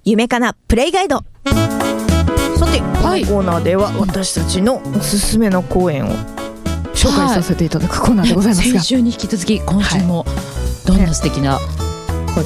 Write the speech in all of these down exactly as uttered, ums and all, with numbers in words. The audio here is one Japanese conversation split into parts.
夢かなプレイガイド。さて、 はい、 このコーナーでは私たちのおすすめの公演を紹介させていただくコーナーでございますが、 先週に引き続き今週もどんな素敵な、はい、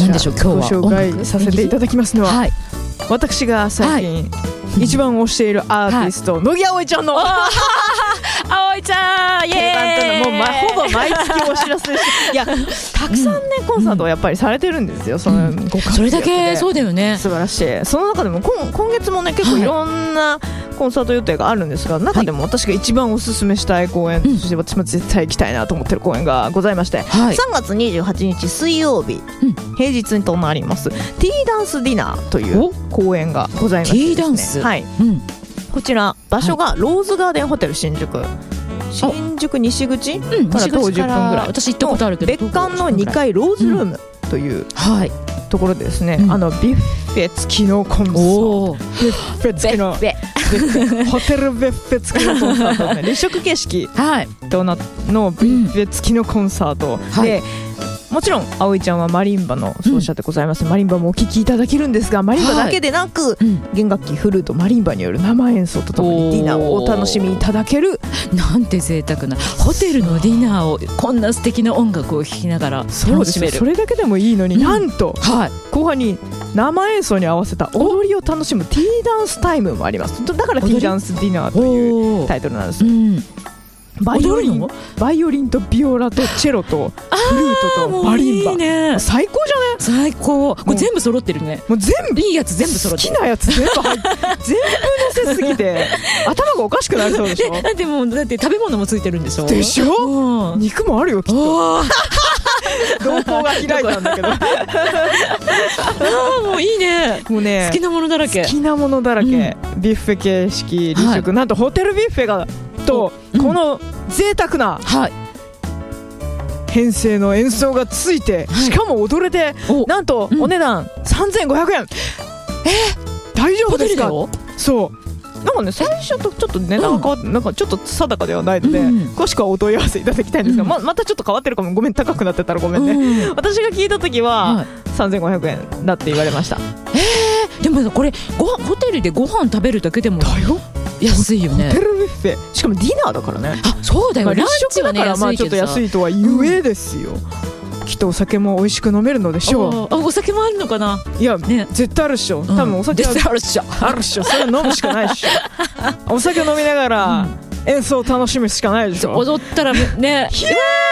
何でしょう、今日はご紹介させていただきますのは、はい、私が最近、はい、一番推しているアーティスト、はい、乃木葵ちゃんの葵ちゃんイエーイ、 もう、ま、ほぼ毎月お知らせしていや、たくさんね、うん、コンサートをやっぱりされてるんですよ、そのご活躍で、 それだけそうだよね、 素晴らしい。その中でも今、今月もね結構いろんなコンサート予定があるんですが、中でも私が一番おすすめしたい公演、はい、そして私も絶対行きたいなと思ってる公演がございまして、はい、さんがつにじゅうはちにち水曜日、うん、平日となりますティーダンスディナーという公演がございましてですね、 ティーダンス、 はい、うん、こちら場所がローズガーデンホテル新宿、新宿西口から徒歩じゅっぷんぐらい、 私行ったことあるけど別館のにかいローズルームというところでですね、うん、あのビュッフェ付きのコンサート、ビュッフェ付きのホテルビュッフェ付きのコンサート、ね、立食形式となのビュッフェ付きのコンサート、うん、で、はい、もちろん葵ちゃんはマリンバの奏者でございます、うん、マリンバもお聴きいただけるんですが、マリンバだけでなく、はい、弦楽器フルートマリンバによる生演奏とともにディナーをお楽しみいただける、 なんて贅沢なホテルのディナーをこんな素敵な音楽を聴きながら楽しめる。そうですよ、 それだけでもいいのに、うん、なんと、はい、後半に生演奏に合わせた踊りを楽しむティーダンスタイムもあります。だからティーダンスディナーというタイトルなんです。バイオリン、バイオリンとビオラとチェロとフルートとマリンバ、いいね、最高じゃね。 最高、これ全部揃ってるね。 もう全部いいやつ全部揃ってる。 好きなやつ全部入って全部乗せすぎて頭がおかしくなりそうでしょ。 だってもうだって食べ物もついてるんでしょ。 でしょ、うん、肉もあるよきっと。瞳孔が開いたんだけどあもういいね。もうね、好きなものだらけ、 好きなものだらけ、うん、ビュッフェ形式立食、はい、なんとホテルビュッフェがと、うん、この贅沢な、はい、編成の演奏がついて、はい、しかも踊れて、なんとお値段さんぜんごひゃくえん、うん、え大丈夫ですか。そうなんかね、最初とちょっと値段が変わって、うん、なんかちょっと定かではないので、うん、詳しくはお問い合わせいただきたいんですが、うん、ま, またちょっと変わってるかも、ごめん、高くなってたらごめんね、うん、私が聞いた時は、はい、さんぜんごひゃくえんだって言われました。 えー、でもこれごホテルでご飯食べるだけでもだよ安いよね。 ホテルビュッフェ、しかもディナーだからね。 あ、そうだよ、まあ、 ランチはね、まあちょっと安いとはゆえですよ、うん、きっとお酒も美味しく飲めるのでしょう。 あ、お酒もあるのかな。 いや、ね、絶対あるっしょ、多分お酒は、 うん、絶対あるっしょあるっしょ、それは飲むしかないっしょお酒飲みながら演奏を楽しむしかないでしょ。 踊ったらねヒュー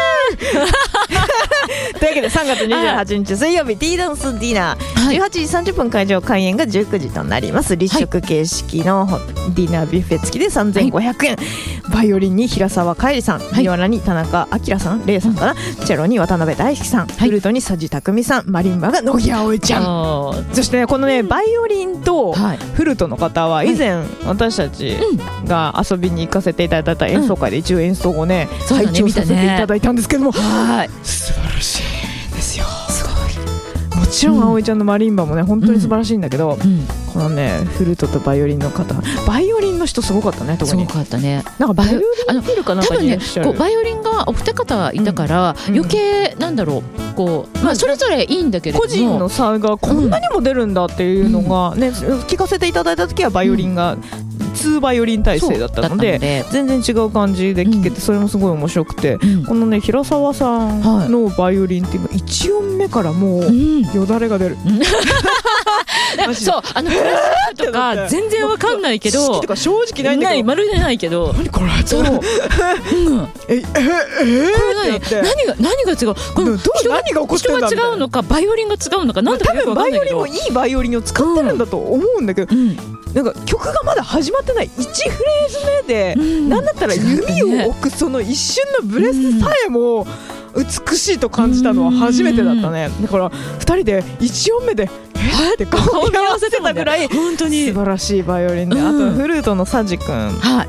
というわけでさんがつにじゅうはちにち水曜日ティーダンスディナー、はい、じゅうはちじさんじゅっぷん会場、開演がじゅうくじとなります。立食形式のディナービュッフェ付きでさんぜんごひゃくえん、はい、バイオリンに平沢かえりさん、ビオラに田中明さん、レイさんかな、チェロに渡辺大輔さん、はい、フルートに佐治匠さん、マリンバが乃木葵ちゃん。そして、ね、このねバイオリンとフルートの方は以前私たちが遊びに行かせていただいた演奏会で一応演奏をね、うん、拝聴させていただいたんですけども、はい、素晴らしいんですよ。すごい。もちろん葵ちゃんのマリンバもね本当に素晴らしいんだけど、うん、このねフルートとバイオリンの方、バイオリンの人すごかったね。特にすごかったね。 なんかバイオリンフィルかなんかにいらっしゃる。 多分ね、こうバイオリンがお二方いたから、うん、余計なんだろう、こう、まあ、それぞれいいんだけれども個人の差がこんなにも出るんだっていうのが、ね、うん、聞かせていただいた時はバイオリンが、うんツーバイオリン体制だったの で, ったので全然違う感じで聴けて、うん、それもすごい面白くて、うん、このね平沢さんのバイオリンっていうのいち音目からもうよだれが出る、うんそう、あのクラシックとか全然わかんないけど、 好きとか正直ないんだけど、 ない、まるでないけど、 何これそう、うん、ええええこれ何何が何が違う、この人何が起こってんだ人が違うのかバイオリンが違うのか、なんだかよくわかんないけど、 多分バイオリンもいいバイオリンを使ってるんだと思うんだけど、うん、なんか曲がまだ始まってないいちフレーズ目で、うん、なんだったら弓を置くその一瞬のブレスさえも美しいと感じたのは初めてだったね。だからふたりでいち音目でえって顔に合わせてたぐらい本当に素晴らしいバイオリンで、うん、あとフルートの佐治くん、はい、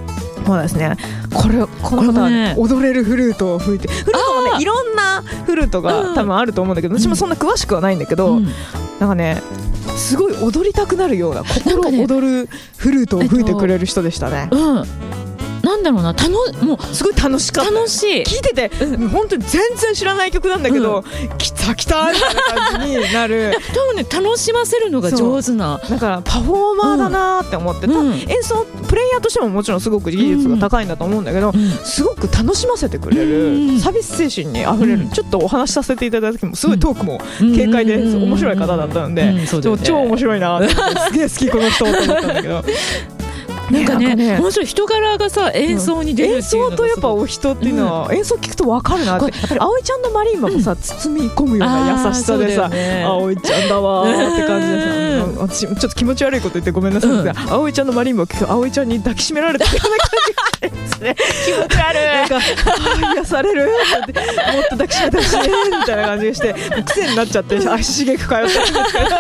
もうですね、これこの方は、ね、踊れるフルートを吹いて、フルートもねいろんなフルートが多分あると思うんだけど、私もそんな詳しくはないんだけど、うん、なんかねすごい踊りたくなるような心躍るフルートを吹いてくれる人でしたね。 うん、なんだだろうな、たのもうすごい楽しかった。 楽しい、 聞いてて、うん、本当に全然知らない曲なんだけど、うん、来た来たみたいな感じになる多分ね楽しませるのが上手な、 だからパフォーマーだなって思って、うん、演奏プレイヤーとしてももちろんすごく技術が高いんだと思うんだけど、うん、すごく楽しませてくれる、うん、サービス精神にあふれる、うん、ちょっとお話しさせていただいた時もすごいトークも軽快で面白い方だったので、うんうん、超面白いなってすげえ好きこの人と思ったんだけどなんか ね, なんかね面白い人柄がさ演奏に出るっていうのが、 うん、演奏とやっぱお人っていうのは、うん、演奏聞くと分かるなって。葵ちゃんのマリンバもさ、うん、包み込むような優しさでさ、ね、葵ちゃんだわーって感じでさ、うん、私ちょっと気持ち悪いこと言ってごめんなさい、うん、葵ちゃんのマリンバを聞くと葵ちゃんに抱きしめられたような感じがですね気持ち悪いなんか癒されるもっと抱きしめてほしいみたいな感じがしてもう癖になっちゃって足しげく通ってるんです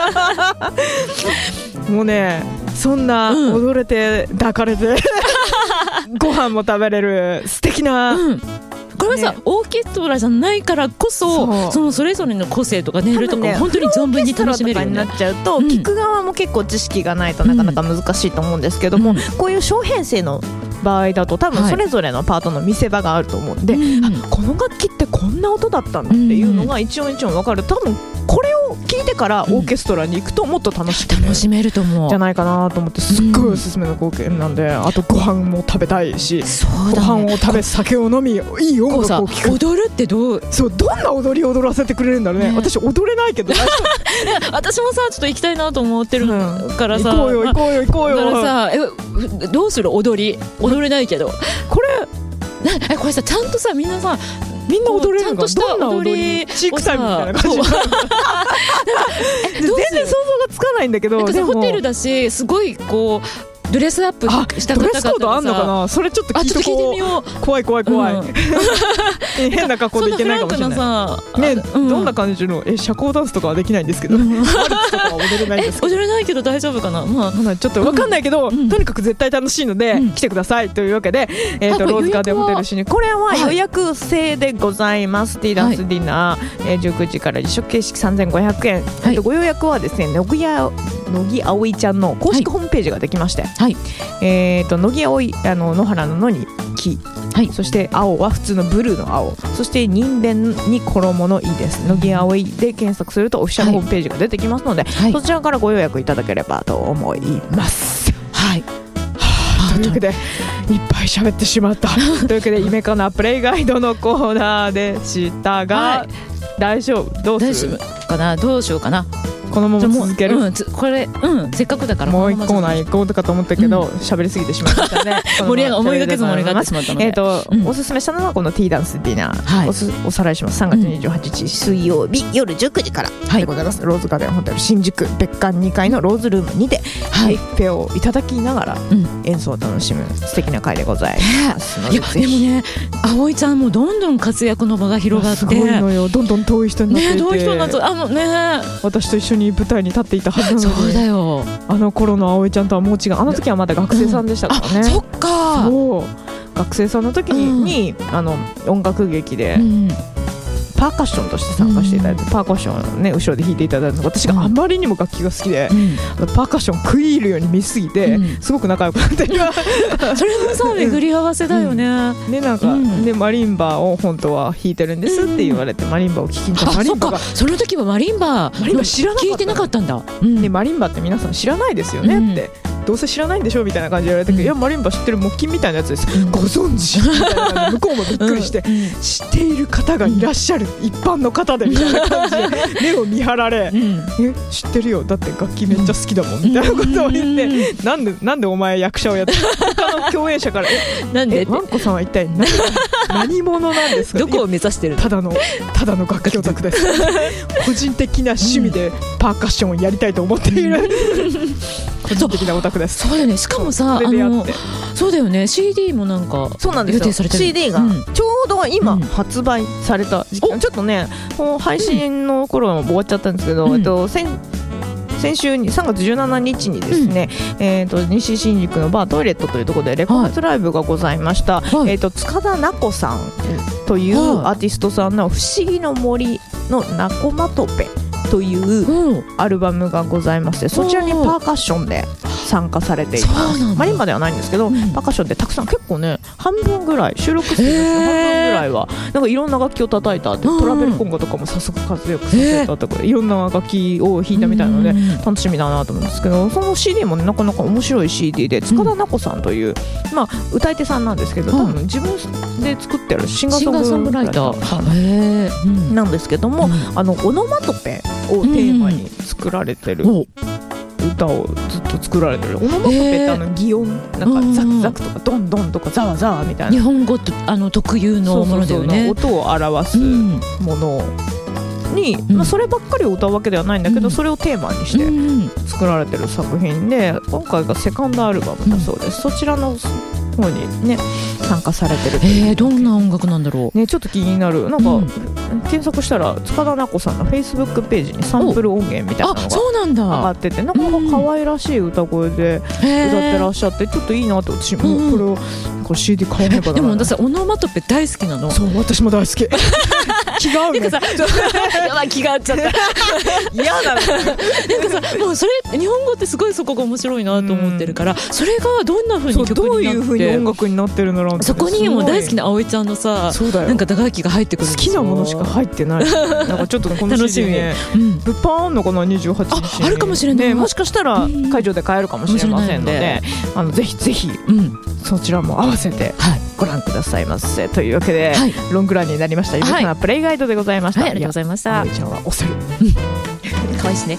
けどもうねそんな踊れて、うん、抱かれてご飯も食べれる素敵な、うん、これはさ、ね、オーケストラじゃないからこそ そ, そのそれぞれの個性とか音色とか、ね、本当に存分に楽しめるよね。オーケストラとかになっちゃうと、うん、聞く側も結構知識がないとなかなか難しいと思うんですけども、うん、こういう小編成の場合だと多分それぞれのパートの見せ場があると思うんで、はい、あこの楽器ってこんな音だったんだっていうのが一音一音分かる。多分これを聞いてからオーケストラに行くともっと楽しく楽しめると思うじゃないかなと思ってすっごいおすすめの光景なんで、あとご飯も食べたいし、 そうだ、ね、 ご飯を食べ酒を飲みいい音楽を聴く。 踊るってどうそうどんな踊りを踊らせてくれるんだろうね。ね私踊れないけど私もさちょっと行きたいなと思ってるからさ、 うん、行こうよ行こうよ行こうよ。 だからさえどうする踊り踊れないけどこれなえこれさちゃんとさみんなさみんな踊れるのかちゃんとした踊りチークタイムみたいな感じ全然想像がつかないんだけど、 なんかさホテルだしすごいこうドレスアップした方々がさ、ドレスコードあんのかな。 それちょっと聞いとこう。よう怖い怖い怖い、うん、変な格好でいけないかもしれないね、うん、どんな感じのえ社交ダンスとかはできないんですけど、うん、ワルツとかは踊れないんです踊れないけど大丈夫かな、まあ、 まあ、ちょっと分かんないけど、うん、とにかく絶対楽しいので、うん、来てくださいというわけで、えー、とローズガーデンホテルシにこれは予約制でございます、はい、ティーダンスディナー、はい、えー、じゅうくじから立食形式さんぜんごひゃくえん、はい、ご予約はですね乃木や乃木葵ちゃんの公式ホームページができまして、はい、えー、と乃木葵あの野原の野に木、はい、そして青は普通のブルーの青、そして人弁に衣のいです乃木葵で検索するとオフィシャルホームページが出てきますので、はい、そちらからご予約いただければと思います。はい、はあ、というわけでいっぱい喋ってしまったというわけでイメカナプレイガイドのコーナーでしたが、はい、大丈夫どうするかなどうしようかなこのまま続ける、 うん、これ、うん、せっかくだからもう一コーナー行こうとかと思ったけど喋、うん、りすぎてしまいましたね盛り上が思いがけず盛り上がってしまったので、 えーとうん、おすすめしたのはこのティーダンスディナー、はい、お, すおさらいします。さんがつにじゅうはちにち、うん、水曜日夜じゅうくじからでございます、はい、ローズガーデンホテル新宿別館にかいのローズルームにてはい、ビュッフェをいただきながら演奏を楽しむ素敵な会でございますので、 いやでもね葵ちゃんもどんどん活躍の場が広がってすごいのよ。どんどん遠い人になっていて、ね、遠い人になってあの、ね、私と一緒に舞台に立っていたはずなのにそうだよあの頃の葵ちゃんとはもう違う。あの時はまだ学生さんでしたからね、うん、 あそっかそう学生さんの時に、うん、あの音楽劇で、うんパーカッションとして参加していただいて、うん、パーカッションを、ね、後ろで弾いていただいたのが私があまりにも楽器が好きで、うん、パーカッション食い入るように見すぎて、うん、すごく仲良くなってそれもさ巡り合わせだよね、うん、 でなんか、うん、でマリンバを本当は弾いてるんですって言われて、うん、マリンバを聴きに行ったマリンバがそ, その時はマリンバマリンバ知らなかった聞いてなかったんだ、 うん、でマリンバって皆さん知らないですよねって、うんどうせ知らないんでしょみたいな感じで言われたけど、うん、いやマリンバ知ってる木琴みたいなやつです、うん、ご存知みたいな感じで向こうもびっくりして、うん、知っている方がいらっしゃる、うん、一般の方でみたいな感じで目を見張られ、うん、え知ってるよだって楽器めっちゃ好きだもんみたいなことを言って、うん、なんでなんでお前役者をやって他の共演者からえなんでえワンコさんは一体 何, 何者なんですかどこを目指してるの。 ただのただの楽器オタクです個人的な趣味でパーカッションをやりたいと思っている、うん、個人的なオタクです。 そうだよね。しかもさあのそうだよね シーディー もなんかそうなんですよ。 シーディー がちょうど今発売された時期、うん、ちょっとねもう配信の頃も終わっちゃったんですけど、うんえっと、先, 先週にさんがつじゅうしちにちにですね、うんえー、と西新宿のバートイレットというところでレコ発ライブがございました、はいえー、と塚田奈子さんというアーティストさんの不思議の森のナコマトペというアルバムがございまして、そちらにパーカッションで参加されています。マリンバではないんですけど、うん、パーカッションでたくさん結構ね半分ぐらい収録数ですね、半分ぐらいはなんかいろんな楽器を叩いたって、トラベルコンゴとかも早速活躍させたとか、いろんな楽器を弾いたみたいなので楽しみだなと思うんですけど、その シーディー も、ね、なかなか面白い シーディー で塚田奈子さんという、うんまあ、歌い手さんなんですけど、多分自分で作ってるシンガーソングライターなんですけども、うん、あのオノマトペをテーマに作られてる、うん歌をずっと作られてる。オノマトペってあの擬音なんかザクザクとかドンドンとかザワザワみたいな日本語とあの特有のものだよね。 そうそうそう、音を表すものに、うんまあ、そればっかりを歌うわけではないんだけど、うん、それをテーマにして作られてる作品で、今回がセカンドアルバムだそうです、うん、そちらの方にね参加されてる。 えー、どんな音楽なんだろうね、ちょっと気になる。なんか、うん、検索したら塚田奈子さんのフェイスブックページにサンプル音源みたいなのが上がってて、なかなか可愛らしい歌声で歌ってらっしゃって、ちょっといいなって私もこれをこれ シーディー 買えないかな。 でも私オノマトペ大好きなの。 そう、私も大好き気が合うね。 なんかさやばい気が合っちゃった嫌だな。なんかさもうそれ日本語ってすごいそこが面白いなと思ってるから、それがどんな風に曲になってどういう風に音楽になってるのか、 そこにもう大好きな葵ちゃんのさなんか打楽器が入ってくるんですよ。 好きなものしか入ってないなんかちょっとこの シーディー ね、物販あんのかな、にじゅうはちにちああるかもしれない、 ね、もしかしたら会場で買えるかもしれませんので、あのぜひぜひ、うん、そちらも合わせてご覧くださいませ、はい、というわけで、はい、ロングランになりましたゆめかなプレイガイドでございました、 はいはい、ありがとうございました。 葵ちゃんはおせる、 うん、かわいいですね。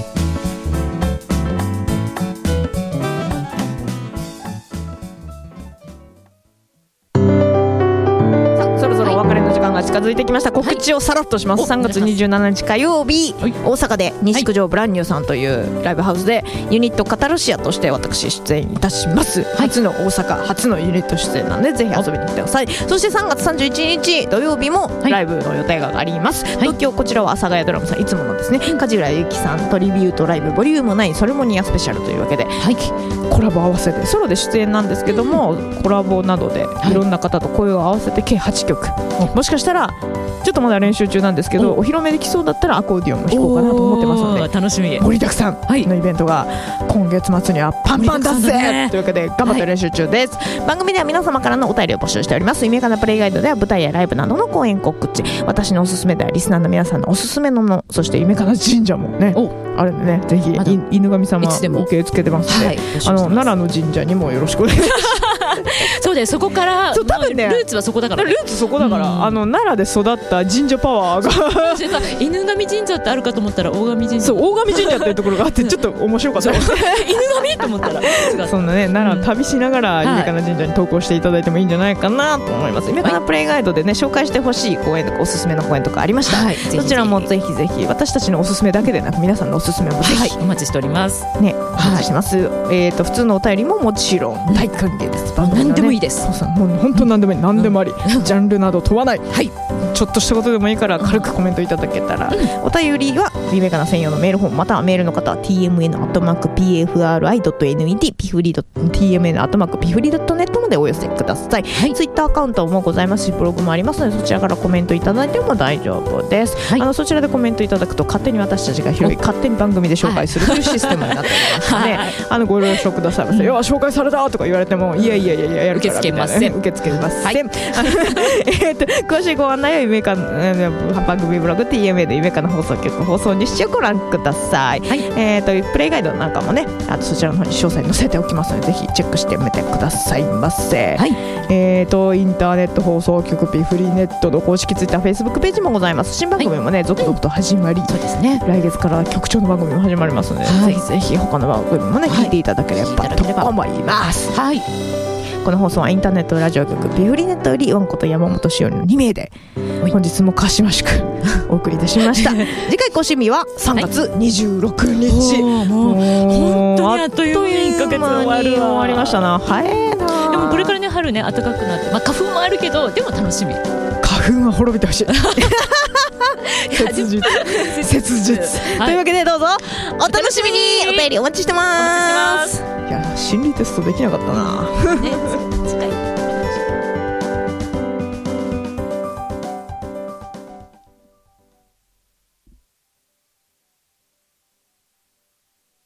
近づいてきました。告知をさらっとします、はい、さんがつにじゅうしちにち火曜日、はい、大阪で西九条ブランニューさんというライブハウスでユニットカタルシアとして私出演いたします、はい、初の大阪初のユニット出演なんでぜひ遊びに来てください。そしてさんがつさんじゅういちにち土曜日もライブの予定があります、はい、東京こちらは阿佐ヶ谷ドラムさんいつものですね、梶浦由紀さんトリビュートライブボリュームナインソルモニアスペシャルというわけで、はい、コラボ合わせてソロで出演なんですけども、うん、コラボなどでいろんな方と声を合わせて計はちきょく、はい、もしかしたらちょっとまだ練習中なんですけど、お披露目できそうだったらアコーディオンも弾こうかなと思ってますので、 楽しみ。 盛りだくさんのイベントが今月末にはパンパンだぜ、ね、というわけで頑張って練習中です、はい、番組では皆様からのお便りを募集しております。ゆめかなプレイガイドでは舞台やライブなどの公演告知、私のおすすめではリスナーの皆さんのおすすめのもの、そしてゆめかな神社もねあるんでね、ぜひ犬神様受け付けてますので、はい、あの奈良の神社にもよろしくお願いしますそうでそこからそう多分、ね、ルーツはそこだから、ね、 ルーツそこだから、うん、あの奈良で育った神社パワーが犬神神社ってあるかと思ったら大神神社、 そう大神神社っていうところがあってちょっと面白かった犬神と思ったらそんなね奈良旅しながらゆめかな神社に投稿していただいてもいいんじゃないかなと思います。ゆめかなプレイガイドでね紹介してほしい公園とかおすすめの公園とかありました、はい、そちらもぜひぜひ私たちのおすすめだけでなく皆さんのおすすめもぜひ、はい、 お待ちしておりますね、お待ちしてます、はい、えーと普通のお便りももちろん大歓迎です。 番組のね、何でもいいです。 そうそう、もう本当何でもいい、何でもあり、うん、ジャンルなど問わない、はい、ちょっとしたことでもいいから軽くコメントいただけたら、うん、お便りはゆめかな専用のメールフォーム、またはメールの方は ティーエムエヌ アットマーク ピーエフアールアイ ドット エヌイーティー ピフリ ティーエムエヌ アットマーク ピフリ ドット ネットまでお寄せください、はい、ツイッターアカウントもございますしブログもありますのでそちらからコメントいただいても大丈夫です、はい、あのそちらでコメントいただくと勝手に私たちが広い勝手に番組で紹介するというシステムになっておりますので、はい、あのご了承くださいませ、うん、いや紹介されたとか言われてもいやいやいやいややるからみたいな、ね、受け付けません受け付けません、はいえっと詳しいご案内はゆめか番組ブログ ティーエムエー でゆめかな放送局放送日誌をご覧ください、はいえー、とプレイガイドなんかもねあとそちらの方に詳細載せておきますのでぜひチェックしてみてくださいませ、はいえー、とインターネット放送局ピフリネットの公式ツイッターフェイスブックページもございます。新番組もね、はい、続々と始まり、そうですね、来月から局長の番組も始まりますので、はい、ぜひぜひ他の番組もね、はい、聞いていただければと思います。はい、この放送はインターネットラジオ局ピフリネットよりワンコと山本しおりのにめいで本日もかしましくお送りいたしました次回更新日はさんがつにじゅうろくにち、はい、もう本当にあっという間にいっかげつ終わるわ終わりましたな。早いな。 でもこれからね春ね暖かくなって、まあ、花粉もあるけどでも楽しみ。 花粉は滅びてほしい切実切実、はい、というわけでどうぞお楽しみに。お便りお待ちしてます。いや心理テストできなかったな、ね、近い